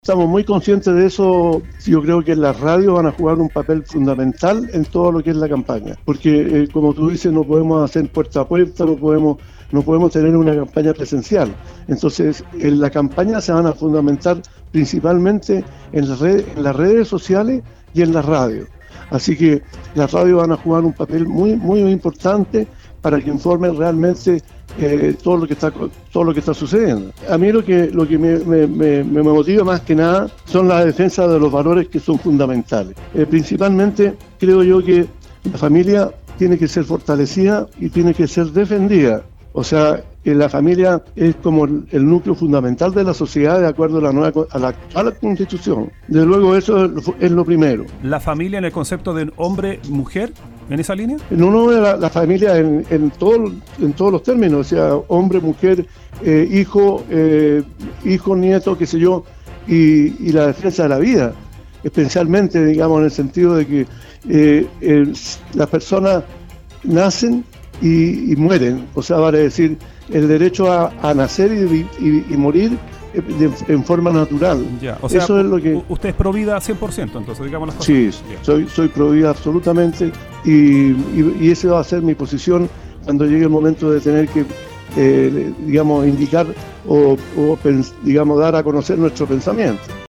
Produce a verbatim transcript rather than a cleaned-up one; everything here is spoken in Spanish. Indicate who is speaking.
Speaker 1: Estamos muy conscientes de eso. Yo creo que las radios van a jugar un papel fundamental en todo lo que es la campaña, porque eh, como tú dices, no podemos hacer puerta a puerta, no podemos, no podemos tener una campaña presencial. Entonces, en la campaña se van a fundamentar principalmente en las redes, en las redes sociales y en las radios. Así que las radios van a jugar un papel muy, muy importante para que informen realmente eh, todo lo que está todo lo que está sucediendo. A mí lo que lo que me, me, me, me motiva más que nada son las defensas de los valores que son fundamentales. Eh, principalmente creo yo que la familia tiene que ser fortalecida y tiene que ser defendida. O sea, que la familia es como el núcleo fundamental de la sociedad de acuerdo a la nueva a la actual Constitución. Desde luego eso es lo primero.
Speaker 2: ¿La familia en el concepto de hombre-mujer en esa línea?
Speaker 1: No, no, la, la familia en, en, todo, en todos los términos, o sea, hombre, mujer, eh, hijo, eh, hijo, nieto, qué sé yo, y, y la defensa de la vida, especialmente, digamos, en el sentido de que eh, eh, las personas nacen y, y mueren, o sea, vale decir, el derecho a, a nacer y, y, y morir de, en forma natural.
Speaker 2: Ya, o sea,
Speaker 1: eso es lo que...
Speaker 2: usted es pro vida cien por ciento, entonces, digamos las cosas.
Speaker 1: Sí, ya. soy, soy pro vida absolutamente, y, y, y esa va a ser mi posición cuando llegue el momento de tener que, eh, digamos, indicar o, o, digamos, dar a conocer nuestro pensamiento.